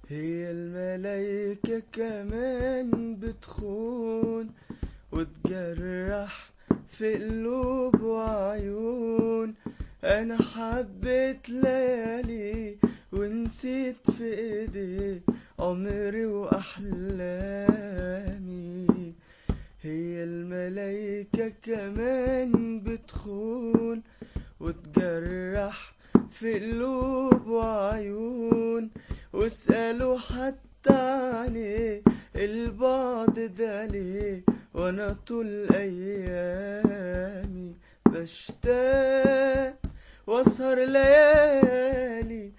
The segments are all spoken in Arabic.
هي الملايكة كمان بتخون وتجرح في قلوب وعيون. انا حبيت ليالي ونسيت في ايدي عمري واحلامي. هي الملايكة كمان بتخون وتجرح في قلوب وعيون. واسألوا حتى عليه البعد ده ليه، وانا طول ايامي بشتاق واسهر ليالي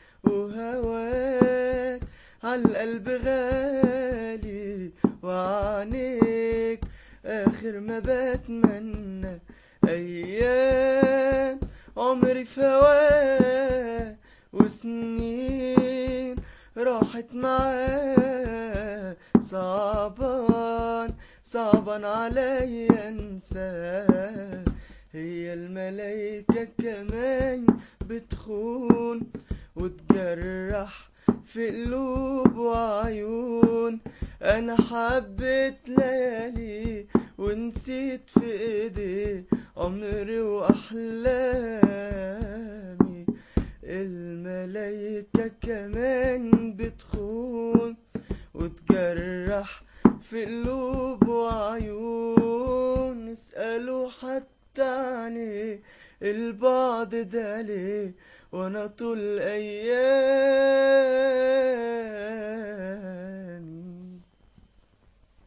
وهواك عالقلب غالي وعنيك اخر ما بتمنى ايام عمري فواه وسنين راحت معاه. صعبان عليا انساه. هي الملايكة كمان بتخون وتجرح في قلوب وعيون. انا حبيت ليالي ونسيت في ايدي عمري واحلامي. الملايكة كمان بتخون وتجرح في قلوب وعيون. اسألوا حتى عني البعد ده ليه، وانا طول ايامي